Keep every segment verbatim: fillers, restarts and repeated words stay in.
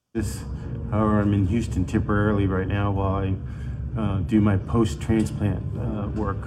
This, however, I'm in Houston temporarily right now while I uh, do my post-transplant uh, work.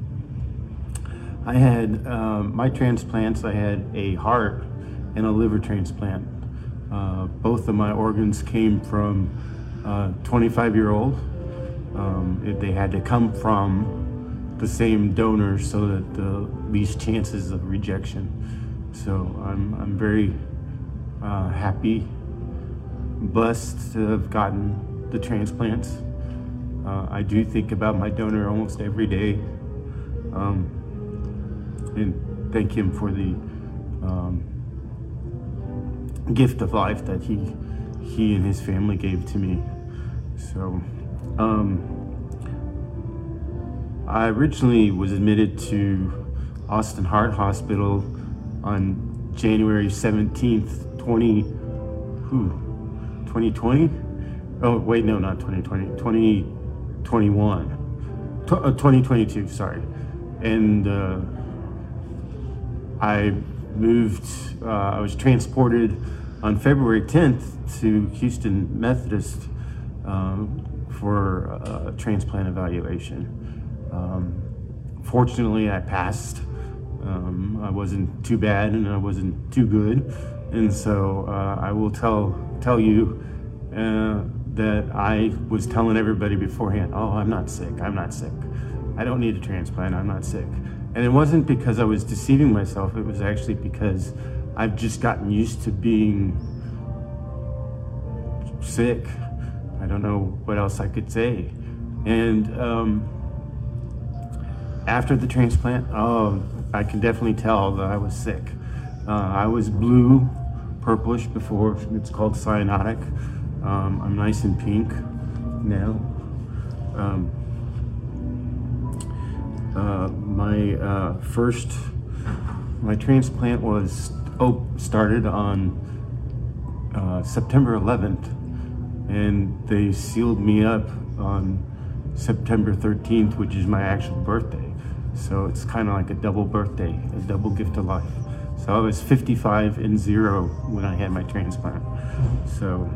I had um, my transplants. I had a heart and a liver transplant. Uh, both of my organs came from a twenty-five-year-old. Um, it, they had to come from the same donor so that the least chances of rejection. So I'm I'm very uh, happy, blessed to have gotten the transplants. Uh, I do think about my donor almost every day, um, and thank him for the um, gift of life that he he and his family gave to me. So um, I originally was admitted to Austin Heart Hospital on January seventeenth, twenty, who, twenty twenty? Oh, wait, no, not twenty twenty, twenty twenty-one, Tw- uh, twenty twenty-two, sorry. And uh, I moved, uh, I was transported on February tenth to Houston Methodist um, for a transplant evaluation. Um, fortunately, I passed. Um, I wasn't too bad and I wasn't too good. And so uh, I will tell, tell you uh, that I was telling everybody beforehand, oh, I'm not sick, I'm not sick. I don't need a transplant, I'm not sick. And it wasn't because I was deceiving myself, it was actually because I've just gotten used to being sick. I don't know what else I could say. And um, after the transplant, oh, I can definitely tell that I was sick. Uh, I was blue, purplish before, it's called cyanotic. Um, I'm nice and pink now. Um, uh, my uh, first, my transplant was oh, started on uh, September eleventh, and they sealed me up on September thirteenth, which is my actual birthday. So it's kind of like a double birthday, a double gift of life. So I was fifty-five and zero when I had my transplant. So.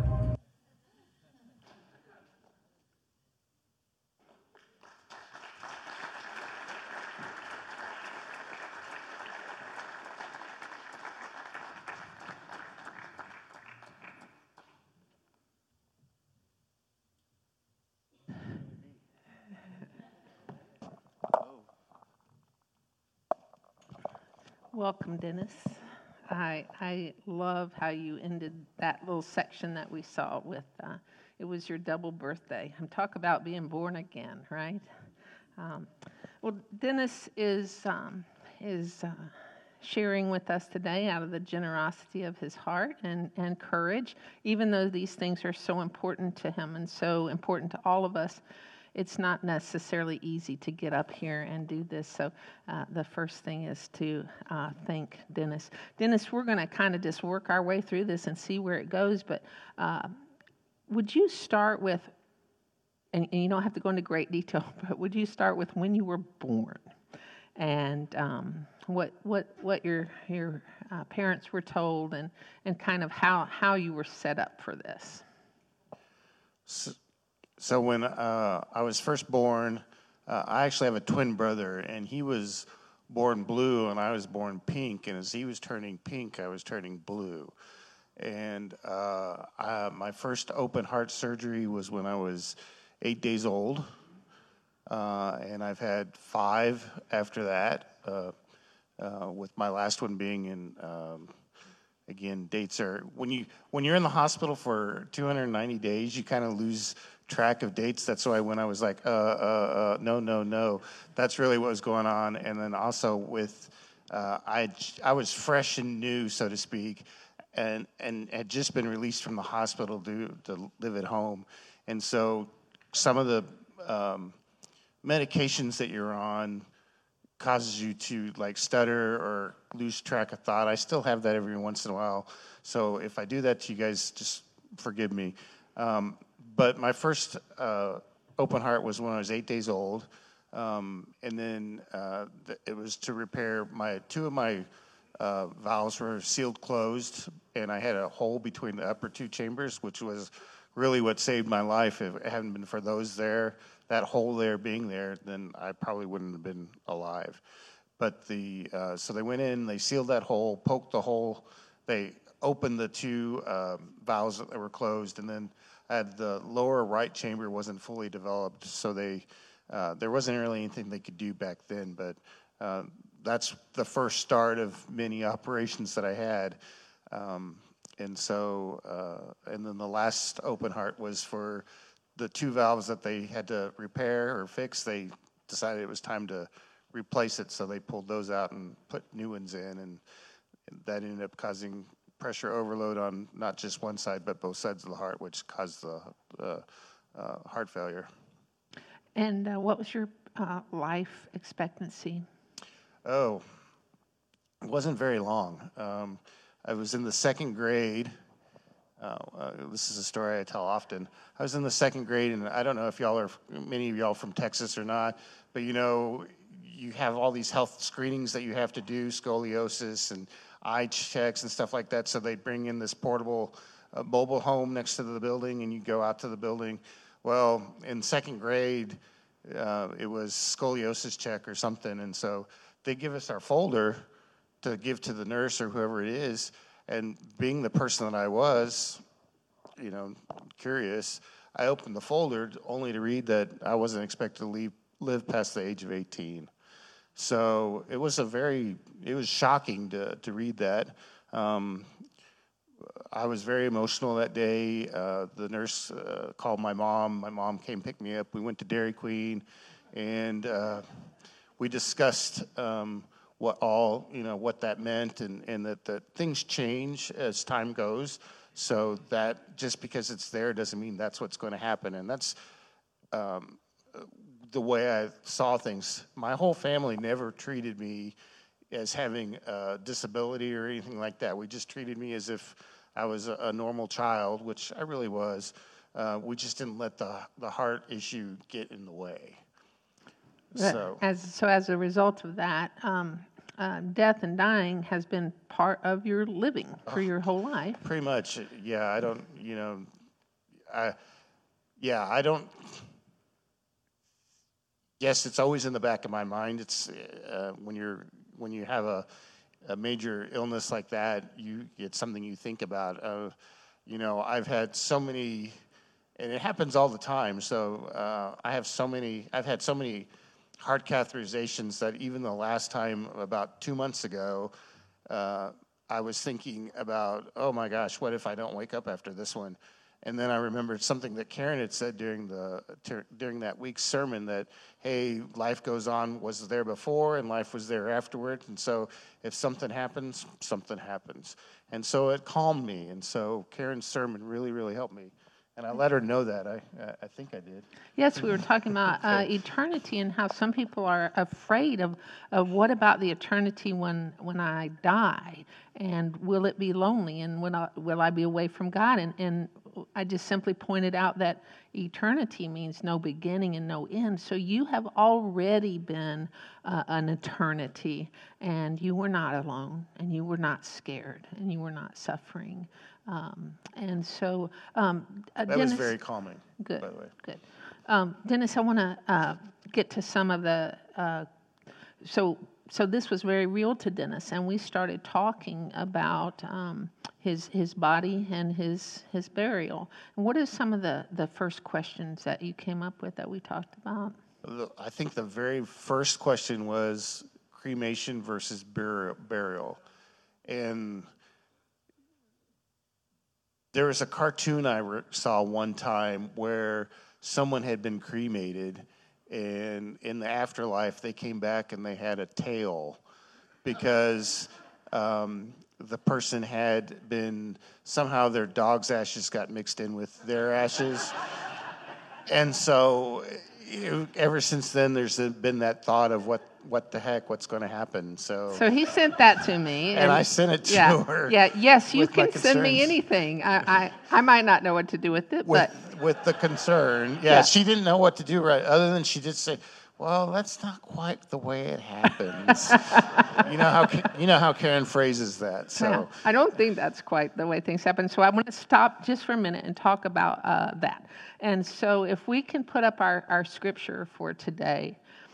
Welcome, Dennis. I I love how you ended that little section that we saw with uh, it was your double birthday. And talk about being born again, right? Um, well, Dennis is um, is uh, sharing with us today out of the generosity of his heart and, and courage, even though these things are so important to him and so important to all of us. It's not necessarily easy to get up here and do this. So uh, the first thing is to uh, thank Dennis. Dennis, we're going to kind of just work our way through this and see where it goes. But uh, would you start with, and, and you don't have to go into great detail, but would you start with when you were born and um, what what what your your uh, parents were told and, and kind of how, how you were set up for this? So, so when uh, I was first born, uh, I actually have a twin brother, and he was born blue, and I was born pink. And as he was turning pink, I was turning blue. And uh, I, my first open heart surgery was when I was eight days old, uh, and I've had five after that. Uh, uh, with my last one being in. Um, Again, dates are when you when you're in the hospital for two hundred ninety days, you kind of lose track of dates. That's why when I was like, uh, uh, uh, no, no, no, that's really what was going on. And then also with, uh, I I was fresh and new, so to speak, and and had just been released from the hospital to to live at home, and so some of the um, medications that you're on causes you to like stutter or lose track of thought. I still have that every once in a while. So if I do that to you guys, just forgive me. Um, but my first uh, open heart was when I was eight days old. Um, and then uh, th- it was to repair my two of my uh, valves were sealed closed, and I had a hole between the upper two chambers, which was really what saved my life. If it hadn't been for those there, that hole there being there, then I probably wouldn't have been alive. But the uh, so they went in, they sealed that hole, poked the hole, they opened the two um, valves that were closed, and then had the lower right chamber wasn't fully developed, so they uh, there wasn't really anything they could do back then. But uh, that's the first start of many operations that I had. Um, and so, uh, and then the last open heart was for the two valves that they had to repair or fix. They decided it was time to replace it, so they pulled those out and put new ones in, and that ended up causing pressure overload on not just one side, but both sides of the heart, which caused the, the uh, heart failure. And uh, what was your uh, life expectancy? Oh, it wasn't very long. Um, I was in the second grade. Uh, uh, this is a story I tell often. I was in the second grade, and I don't know if y'all are, many of y'all from Texas or not, but you know, you have all these health screenings that you have to do, scoliosis and eye checks and stuff like that. So they bring in this portable uh, mobile home next to the building, and you go out to the building. Well, in second grade, uh, it was scoliosis check or something, and so they give us our folder to give to the nurse or whoever it is. And being the person that I was, you know, curious, I opened the folder only to read that I wasn't expected to leave, live past the age of eighteen. So it was a very, it was shocking to, to read that. Um, I was very emotional that day. Uh, the nurse uh, called my mom. My mom came pick me up. We went to Dairy Queen, and uh, we discussed um, what all, you know, what that meant, and, and that, that things change as time goes. So that just because it's there doesn't mean that's what's going to happen. And that's um, the way I saw things. My whole family never treated me as having a disability or anything like that. We just treated me as if I was a, a normal child, which I really was. Uh, we just didn't let the, the heart issue get in the way. So as, so as a result of that, um, uh, death and dying has been part of your living for oh, your whole life. Pretty much, yeah. I don't, you know, I, yeah, I don't. Yes, it's always in the back of my mind. It's uh, when you're when you have a, a major illness like that, you it's something you think about. Uh, you know, I've had so many, and it happens all the time. So uh, I have so many. I've had so many heart catheterizations that even the last time, about two months ago, uh, I was thinking about, oh my gosh, what if I don't wake up after this one? And then I remembered something that Karen had said during the ter- during that week's sermon, that, hey, life goes on, was there before, and life was there afterward. And so if something happens, something happens. And so it calmed me. And so Karen's sermon really, really helped me. And I let her know that. I I think I did. Yes, we were talking about uh, eternity and how some people are afraid of, of what about the eternity when when I die, and will it be lonely, and will I, will I be away from God? And, and I just simply pointed out that eternity means no beginning and no end. So you have already been uh, an eternity, and you were not alone, and you were not scared, and you were not suffering. Um, and so, um, uh, that Dennis, was very calming. Good, by the way. good. Um, Dennis, I want to uh, get to some of the. Uh, so, so this was very real to Dennis, and we started talking about um, his his body and his his burial. And what are some of the the first questions that you came up with that we talked about? I think the very first question was cremation versus burial, burial. And there was a cartoon I re- saw one time where someone had been cremated, and in the afterlife they came back and they had a tail because um, the person had been, somehow their dog's ashes got mixed in with their ashes. And so you, ever since then there's been that thought of what what the heck, what's going to happen. So So he sent that to me. And, and I sent it to yeah, her. Yeah, yes, you with my can send me concerns. anything. I, I, I might not know what to do with it, with, but with the concern. Yeah, Yeah. she didn't know what to do, right? Other than she did say, Well, that's not quite the way it happens. you know how you know how Karen phrases that. So Yeah, I don't think that's quite the way things happen. So I want to stop just for a minute and talk about uh, that. And so if we can put up our, our scripture for today,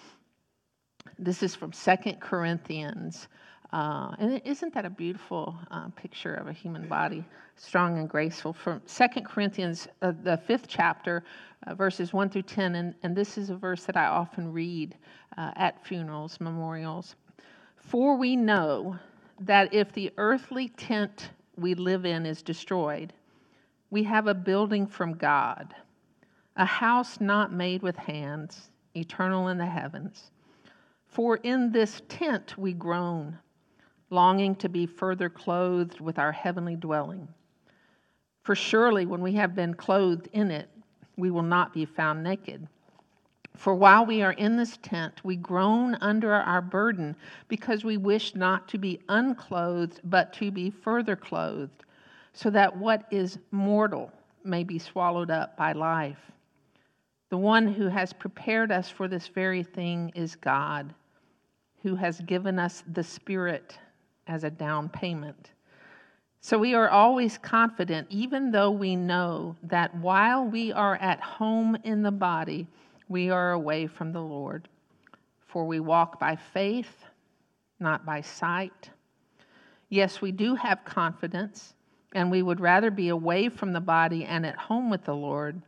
this is from Second Corinthians. Uh, and isn't that a beautiful uh, picture of a human body, strong and graceful? From Second Corinthians, uh, the fifth chapter, uh, verses one through ten. And, and this is a verse that I often read uh, at funerals, memorials. For we know that if the earthly tent we live in is destroyed, we have a building from God, a house not made with hands, eternal in the heavens. For in this tent we groan, longing to be further clothed with our heavenly dwelling. For surely when we have been clothed in it, we will not be found naked. For while we are in this tent, we groan under our burden, because we wish not to be unclothed, but to be further clothed, so that what is mortal may be swallowed up by life. The one who has prepared us for this very thing is God, who has given us the Spirit as a down payment. So we are always confident, even though we know that while we are at home in the body, we are away from the Lord. For we walk by faith, not by sight. Yes, we do have confidence, and we would rather be away from the body and at home with the Lord.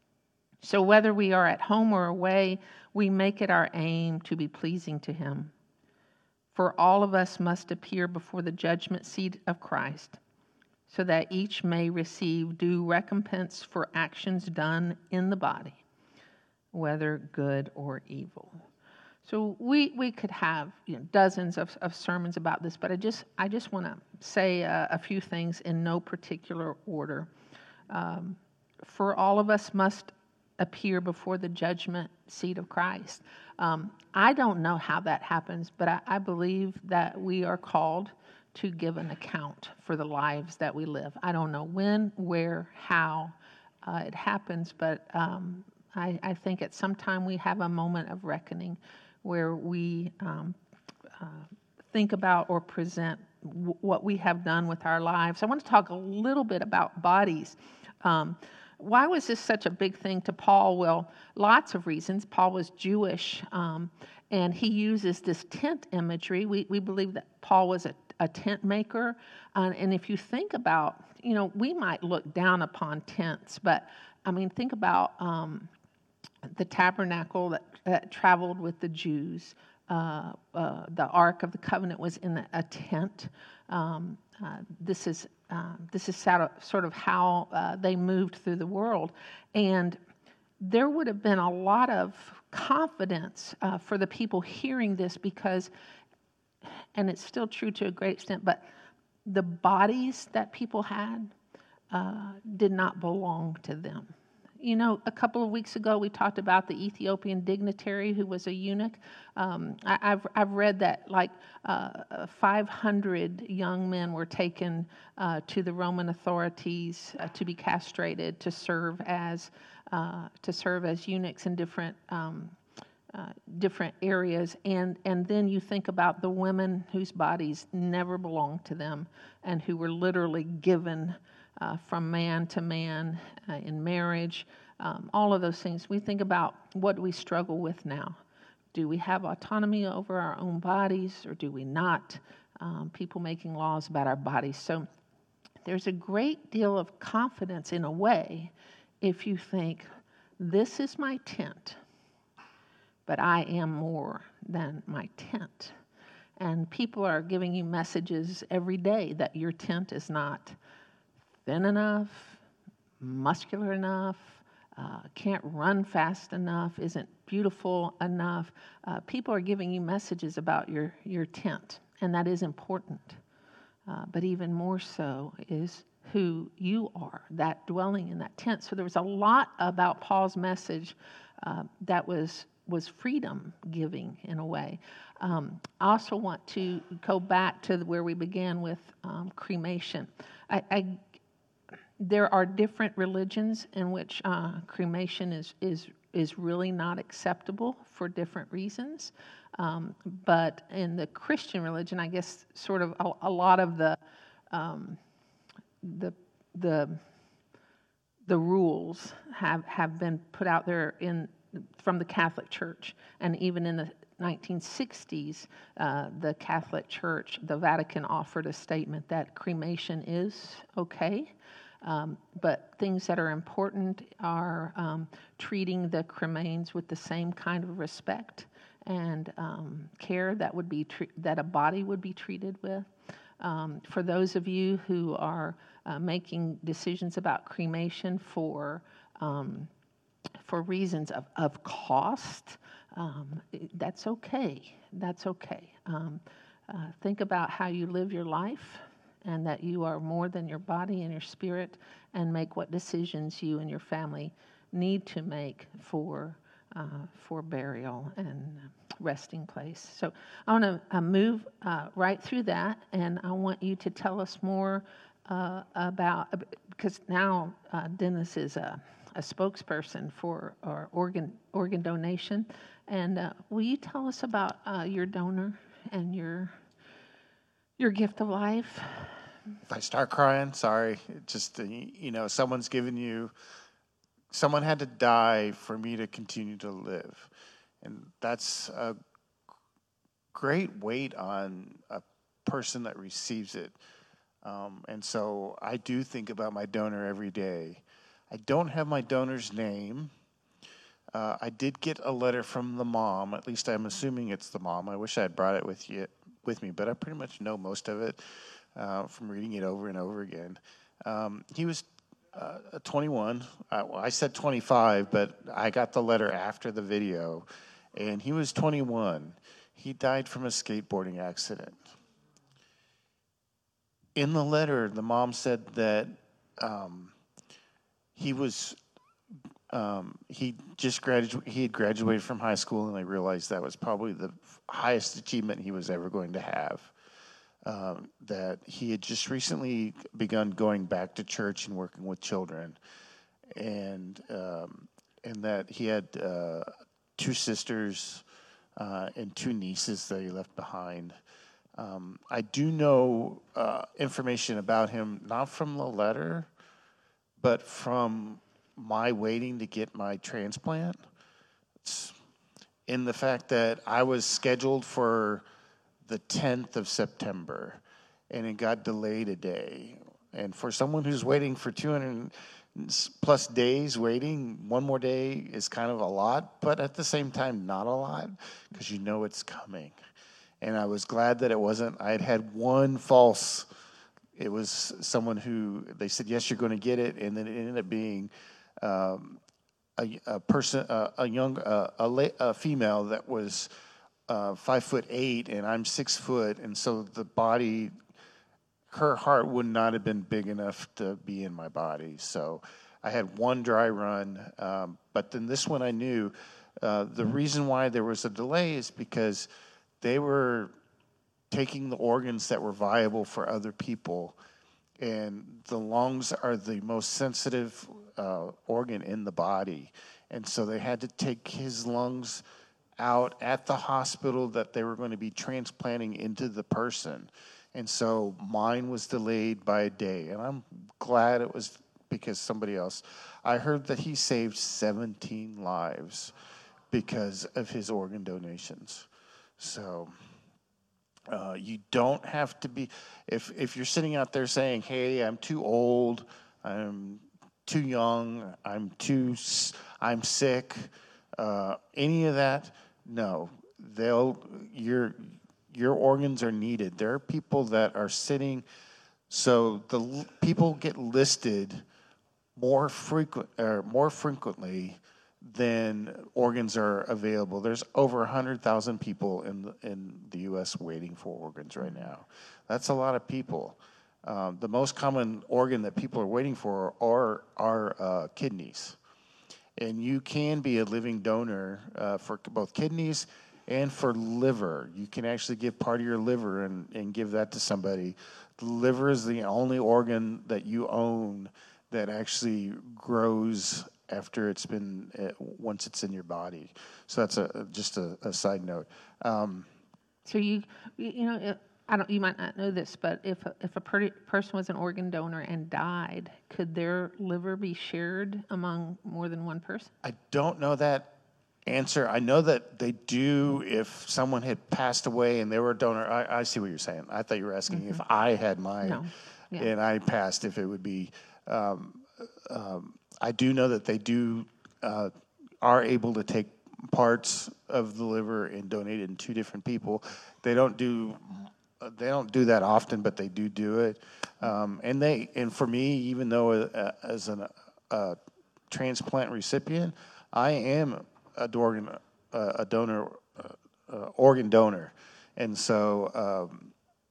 So whether we are at home or away, we make it our aim to be pleasing to Him. For all of us must appear before the judgment seat of Christ, so that each may receive due recompense for actions done in the body, whether good or evil. So we, we could have you know, dozens of, of sermons about this, but I just I just want to say a, a few things in no particular order. Um, for all of us must appear before the judgment seat of Christ. Um, I don't know how that happens, but I, I believe that we are called to give an account for the lives that we live. I don't know when, where, how uh, it happens, but um, I, I think at some time we have a moment of reckoning where we um, uh, think about or present w- what we have done with our lives. I want to talk a little bit about bodies. Um, Why was this such a big thing to Paul? Well, lots of reasons. Paul was Jewish, um, and he uses this tent imagery. We we believe that Paul was a, a tent maker. Uh, and if you think about, you know, we might look down upon tents, but, I mean, think about um, the tabernacle that, that traveled with the Jews. Uh, uh, the Ark of the Covenant was in a, a tent. Um, uh, this is uh, this is sort of, sort of how uh, they moved through the world, and there would have been a lot of confidence uh, for the people hearing this because, and it's still true to a great extent, but the bodies that people had uh, did not belong to them. You know, a couple of weeks ago, we talked about the Ethiopian dignitary who was a eunuch. Um, I, I've, I've read that like uh, five hundred young men were taken uh, to the Roman authorities uh, to be castrated, to serve as uh, to serve as eunuchs in different um, uh, different areas. And and then you think about the women whose bodies never belonged to them and who were literally given Uh, from man to man uh, in marriage, um, all of those things. We think about what we struggle with now. Do we have autonomy over our own bodies or do we not? Um, people making laws about our bodies. So there's a great deal of confidence in a way if you think, this is my tent, but I am more than my tent. And people are giving you messages every day that your tent is not thin enough, muscular enough, uh, can't run fast enough, isn't beautiful enough. Uh, people are giving you messages about your, your tent, and that is important. Uh, but even more so is who you are, that dwelling in that tent. So there was a lot about Paul's message uh, that was was freedom giving in a way. Um, I also want to go back to where we began with um, cremation. I, I There are different religions in which uh, cremation is, is is really not acceptable for different reasons. Um, but in the Christian religion, I guess sort of a, a lot of the um, the the the rules have, have been put out there in from the Catholic Church. And even in the nineteen sixties, uh, the Catholic Church, the Vatican offered a statement that cremation is okay. Um, but things that are important are um, treating the cremains with the same kind of respect and um, care that would be tre- that a body would be treated with. Um, for those of you who are uh, making decisions about cremation for um, for reasons of, of cost, um, that's okay. That's okay. Um, uh, think about how you live your life and that you are more than your body and your spirit, and make what decisions you and your family need to make for uh, for burial and resting place. So I want to uh, move uh, right through that, and I want you to tell us more uh, about, because now uh, Dennis is a, a spokesperson for our organ organ donation, and uh, will you tell us about uh, your donor and your your gift of life? If I start crying, sorry. It just, uh, y- you know, someone's given you, someone had to die for me to continue to live. And that's a great weight on a person that receives it. Um, and so I do think about my donor every day. I don't have my donor's name. Uh, I did get a letter from the mom. At least I'm assuming it's the mom. I wish I had brought it with you, with me, but I pretty much know most of it uh, from reading it over and over again. Um, he was uh, twenty-one. Uh, well, I said twenty-five, but I got the letter after the video, and he was twenty-one. He died from a skateboarding accident. In the letter, the mom said that um, he was um, he just graduated. He had graduated from high school, and I realized that was probably the highest achievement he was ever going to have. Um, that he had just recently begun going back to church and working with children, and um, and that he had uh, two sisters uh, and two nieces that he left behind. Um, I do know uh, information about him, not from the letter, but from my waiting to get my transplant. It's in the fact that I was scheduled for the tenth of September, and it got delayed a day. And for someone who's waiting for two hundred plus days waiting, one more day is kind of a lot, but at the same time, not a lot, because you know it's coming. And I was glad that it wasn't. I had had one false. It was someone who, they said, yes, you're going to get it, and then it ended up being um, a, a person, uh, a young, uh, a, la- a female that was uh, five foot eight, and I'm six foot, and so the body, her heart would not have been big enough to be in my body. So I had one dry run, um, but then this one I knew. Uh, the reason why there was a delay is because they were taking the organs that were viable for other people, and the lungs are the most sensitive uh, organ in the body, and so they had to take his lungs out at the hospital that they were going to be transplanting into the person. And so mine was delayed by a day, and I'm glad it was because somebody else. I heard that he saved seventeen lives because of his organ donations. So uh, you don't have to be, if if you're sitting out there saying, hey, I'm too old, I'm too young, I'm too, I'm sick, uh, any of that, no, they'll, your, your organs are needed. There are people that are sitting, so the l- people get listed more frequent, or more frequently than organs are available. There's over one hundred thousand people in the, in the U S waiting for organs right now. That's a lot of people. Um, the most common organ that people are waiting for are, are uh, kidneys. And you can be a living donor uh, for both kidneys and for liver. You can actually give part of your liver and, and give that to somebody. The liver is the only organ that you own that actually grows after it's been uh, once it's in your body. So that's a just a, a side note. Um, So you, you you know, if, I don't. You might not know this, but if a, if a per- person was an organ donor and died, could their liver be shared among more than one person? I don't know that answer. I know that they do if someone had passed away and they were a donor. I, I see what you're saying. I thought you were asking if I had mine No. Yeah. and I passed, if it would be. Um, um, I do know that they do uh, are able to take parts of the liver and donate it in two different people. They don't do they don't do that often, but they do do it. Um, and they and for me, even though uh, as an uh, transplant recipient, I am a organ uh, a donor uh, uh, organ donor, and so um,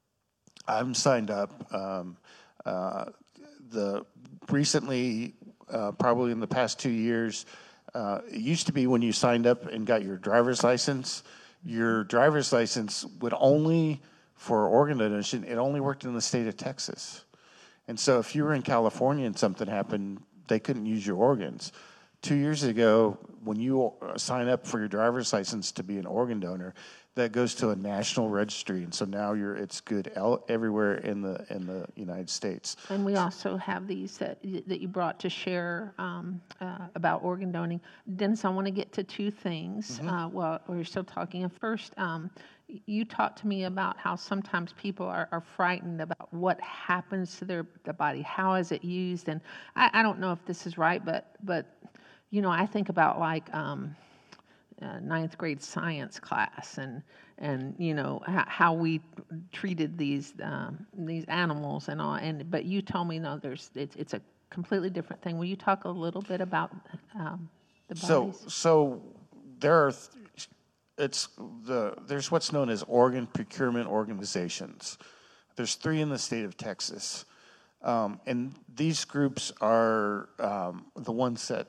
I'm signed up. Um, uh, the recently, uh, probably in the past two years, uh, it used to be when you signed up and got your driver's license, your driver's license would only for organ donation. It only worked in the state of Texas, and so if you were in California and something happened, they couldn't use your organs. Two years ago, when you sign up for your driver's license to be an organ donor, that goes to a national registry, and so now you're it's good el- everywhere in the in the United States. And we also have these that, that you brought to share um, uh, about organ donating. Dennis, I want to get to two things. Mm-hmm. Uh, well, we're still talking. First, um, you talked to me about how sometimes people are, are frightened about what happens to their the body. How is it used? And I, I don't know if this is right, but but you know, I think about like. Um, Uh, ninth grade science class, and and you know how, how we treated these um, these animals and all. And but you told me no, there's it's it's a completely different thing. Will you talk a little bit about um, the So bodies? so there are th- it's the there's what's known as organ procurement organizations. There's three in the state of Texas, um, and these groups are um, the ones that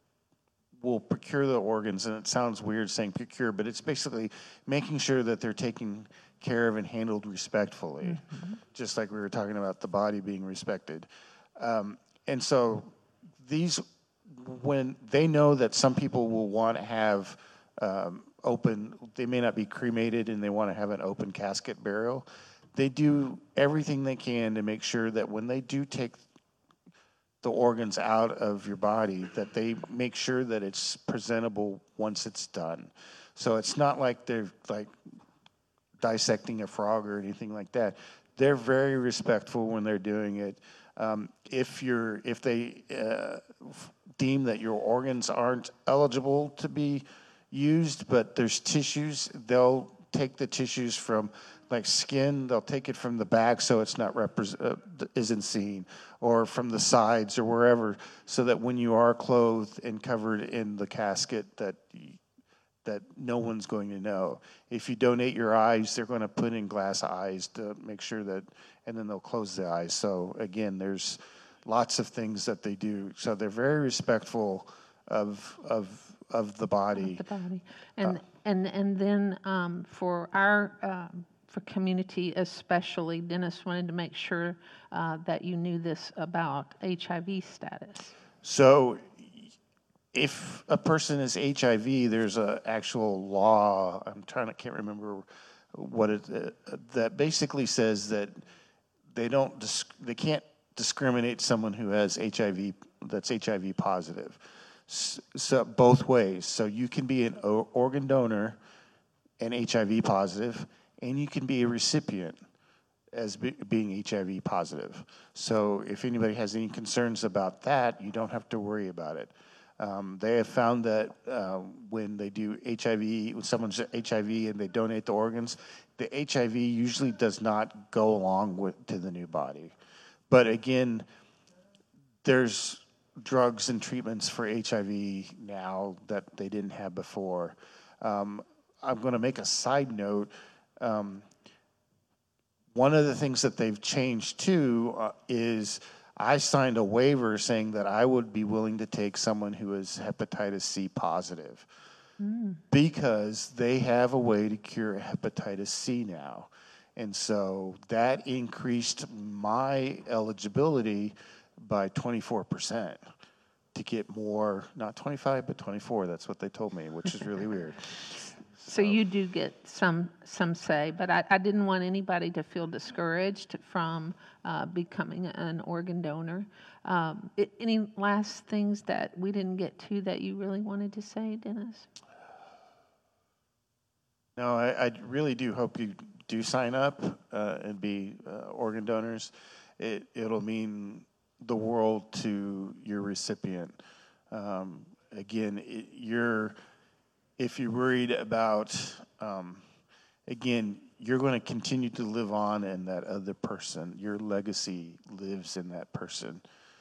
will procure the organs, and it sounds weird saying procure, but it's basically making sure that they're taken care of and handled respectfully, mm-hmm. just like we were talking about the body being respected. Um, and so these, when they know that some people will want to have um, open, they may not be cremated and they want to have an open casket burial, they do everything they can to make sure that when they do take the organs out of your body, that they make sure that it's presentable once it's done. So it's not like they're like dissecting a frog or anything like that. They're very respectful when they're doing it. Um, if you're, if they uh, deem that your organs aren't eligible to be used, but there's tissues, they'll take the tissues from like skin, they'll take it from the back so it's not repres- uh, isn't seen, or from the sides or wherever, so that when you are clothed and covered in the casket, that that no one's going to know. If you donate your eyes, they're going to put in glass eyes to make sure that, and then they'll close the eyes. So again, there's lots of things that they do. So they're very respectful of of of the body. Of the body, and uh, and and then um, for our. Um, For community especially, Dennis wanted to make sure uh, that you knew this about H I V status. So if a person is H I V, there's an actual law, I'm trying to, can't remember what it, uh, that basically says that they don't, disc, they can't discriminate someone who has H I V, that's H I V positive. So, so both ways. So you can be an organ donor and H I V positive, and you can be a recipient as be, being H I V positive. So if anybody has any concerns about that, you don't have to worry about it. Um, they have found that uh, when they do H I V, when someone's H I V and they donate the organs, the H I V usually does not go along with to the new body. But again, there's drugs and treatments for H I V now that they didn't have before. Um, I'm going to make a side note. Um, one of the things that they've changed too uh, is I signed a waiver saying that I would be willing to take someone who is hepatitis C positive mm. because they have a way to cure hepatitis C now. And so that increased my eligibility by twenty-four percent. to get more, not twenty-five, but twenty-four. That's what they told me, which is really weird. So you do get some, some say, but I, I didn't want anybody to feel discouraged from uh, becoming an organ donor. Um, i- Any last things that we didn't get to that you really wanted to say, Dennis? No, I, I really do hope you do sign up uh, and be uh, organ donors. It, it'll mean the world to your recipient. Um, again, it, you're, if you're worried about, um, again, you're going to continue to live on in that other person. Your legacy lives in that person.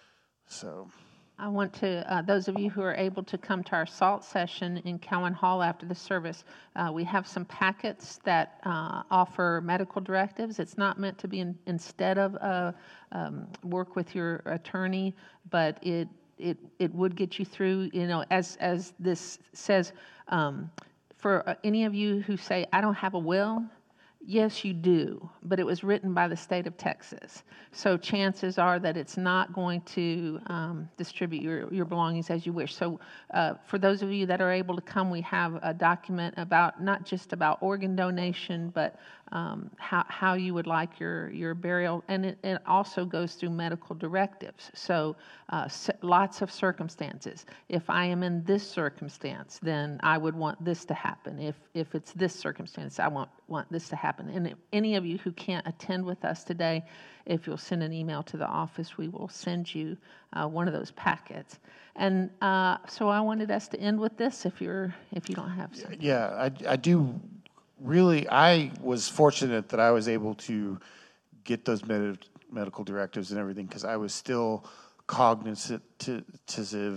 So. I want to, uh, those of you who are able to come to our SALT session in Cowan Hall after the service, uh, we have some packets that uh, offer medical directives. It's not meant to be in, instead of uh, um, work with your attorney, but it it it would get you through, you know, as, as this says, um, for uh, any of you who say, I don't have a will, yes, you do, but it was written by the state of Texas. So chances are that it's not going to um, distribute your, your belongings as you wish. So uh, for those of you that are able to come, we have a document about, not just about organ donation, but um, how, how you would like your, your burial. And it, it also goes through medical directives. So uh, lots of circumstances. If I am in this circumstance, then I would want this to happen. If, if it's this circumstance, I want, want this to happen. And if any of you who can't attend with us today, if you'll send an email to the office, we will send you uh, one of those packets. And uh, so I wanted us to end with this. If you're, if you don't have something. Yeah, I, I do really. I was fortunate that I was able to get those med- medical directives and everything because I was still cognizant to, to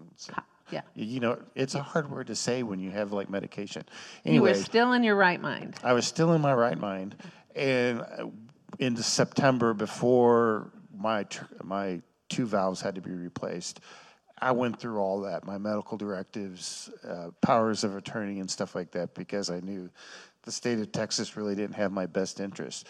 Yeah. You know, it's a hard word to say when you have like medication. You were Anyway, still in your right mind. I was still in my right mind, and in September, before my tr- my two valves had to be replaced, I went through all that, my medical directives, uh, powers of attorney, and stuff like that, because I knew the state of Texas really didn't have my best interest.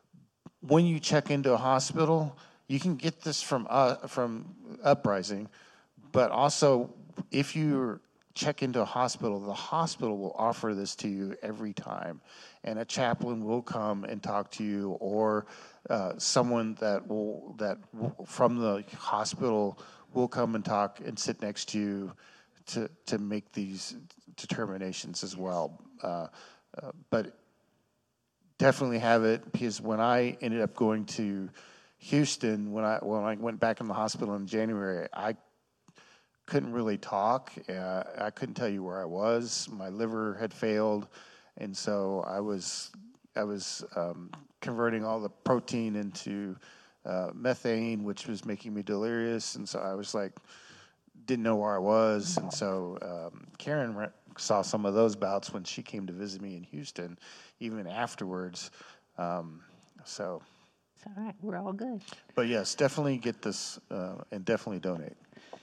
When you check into a hospital, you can get this from uh, from Uprising, but also if you check into a hospital, the hospital will offer this to you every time, and a chaplain will come and talk to you, or uh, someone that will that w- from the hospital will come and talk and sit next to you to to make these determinations as well. Uh, uh, but definitely have it, because when I ended up going to Houston, when I when I went back in the hospital in January, I couldn't really talk. Uh, I couldn't tell you where I was. My liver had failed, and so I was I was um, converting all the protein into uh, methane, which was making me delirious. And so I was like, didn't know where I was. And so um, Karen re- saw some of those bouts when she came to visit me in Houston, even afterwards. Um, so. It's all right. We're all good. But yes, definitely get this uh, and definitely donate.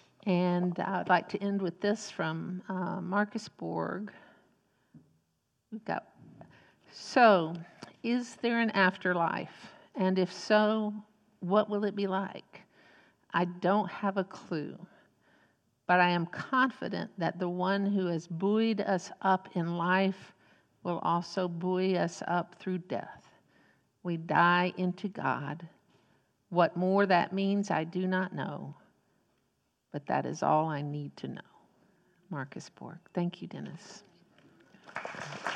And I'd like to end with this from uh, Marcus Borg. We've got, so, is there an afterlife? And if so, what will it be like? I don't have a clue, but I am confident that the one who has buoyed us up in life will also buoy us up through death. We die into God. What more that means, I do not know. But that is all I need to know. Marcus Borg. Thank you, Dennis.